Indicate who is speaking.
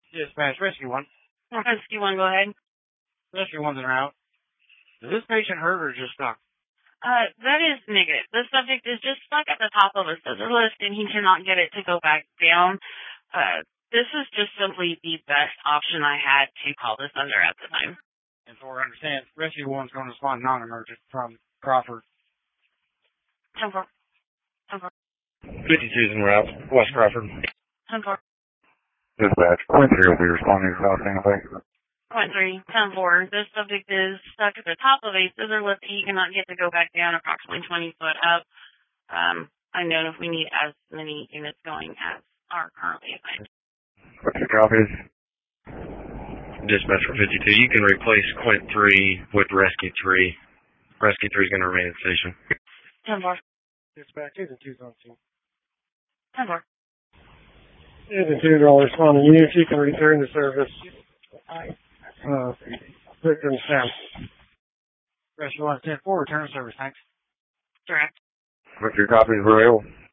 Speaker 1: Dispatch, Rescue 1.
Speaker 2: Rescue 1, go ahead.
Speaker 1: Rescue 1's en route. Is this patient hurt or just stuck?
Speaker 2: That is negative. The subject is just stuck at the top of a scissor lift and he cannot get it to go back down. This is just simply the best option I had to call this under at the time.
Speaker 1: And so I understand, Rescue 1's going to respond non-emergent from Crawford.
Speaker 2: 10-4.
Speaker 3: 52's en route, West Crawford.
Speaker 2: 10-4.
Speaker 3: Dispatch, point 3 will be responding to South San Jose.
Speaker 2: Point 3, 10-4. This subject is stuck at the top of a scissor lift. He cannot get to go back down approximately 20 foot up. I know if we need as many units going as are currently assigned.
Speaker 3: What's your copies? Dispatch for 52, you can replace Quint 3 with Rescue 3. Rescue 3 is going to remain at the station.
Speaker 2: 10-4.
Speaker 1: Dispatch, Agent 2's on scene.
Speaker 2: 10-4.
Speaker 1: Agent 2 will respond to units. You can return to service. Victim Sam. Rescue 1's 10-4, return to service, thanks.
Speaker 2: Direct.
Speaker 3: What's your copies, Royal?